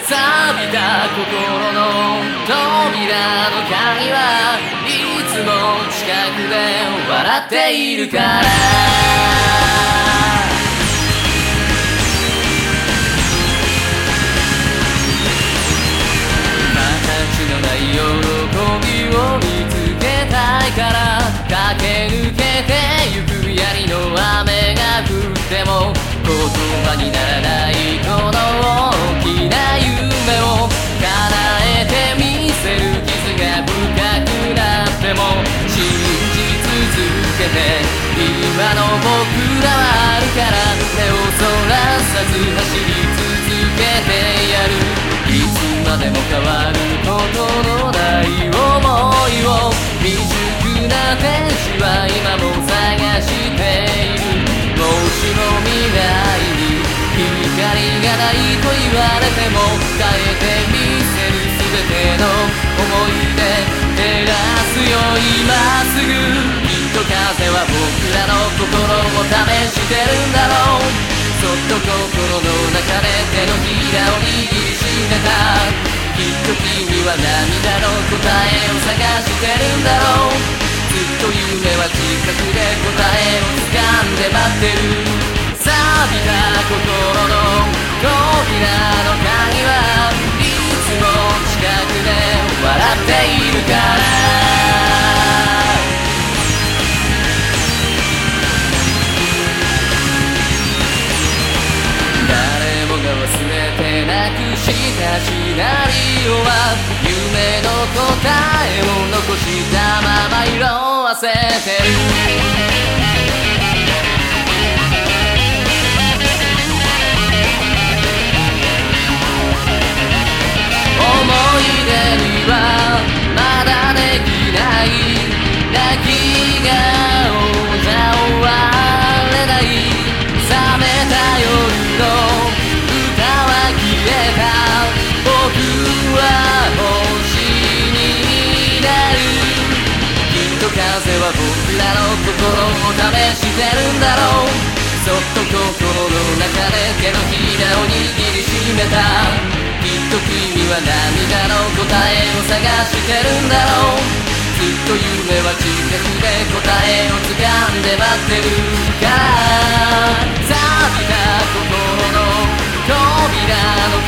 錆びた心の扉の鍵はいつも近くで笑っているから形のない喜びを見つけたいから駆け抜けてゆく槍の雨が降っても言葉にならないこの大きな夢を叶えてみせる傷が深くなっても信じ続けて今の僕らはあるから目をそらさず走り続けてやるいつまでも変わることのない想いを未熟な天使は今も探しているもしも未来に光がないと言われても変えてみせる全ての思い出照らすよ今すぐきっと風は僕らの心を試してるんだろうそっと心の中で手のひらを握りしめたきっと君は涙の答えを探してるんだろうずっと夢は近くで答えを掴んで待ってる錆びた心の扉の鍵はいつも近くで笑っているから誰もが忘れてなくしたシナリオは夢の答えを残したまま色あせてる思い出にはまだできない泣き顔じゃ終われない冷めた夜の歌は消えた僕は星になるきっと風は僕らの心を試してるんだろうそっと心の中で手のひらを握りしめたきっと君は涙の答えを探してるんだろうずっと夢は近くで答えを掴んで待ってるから錆びた心の扉の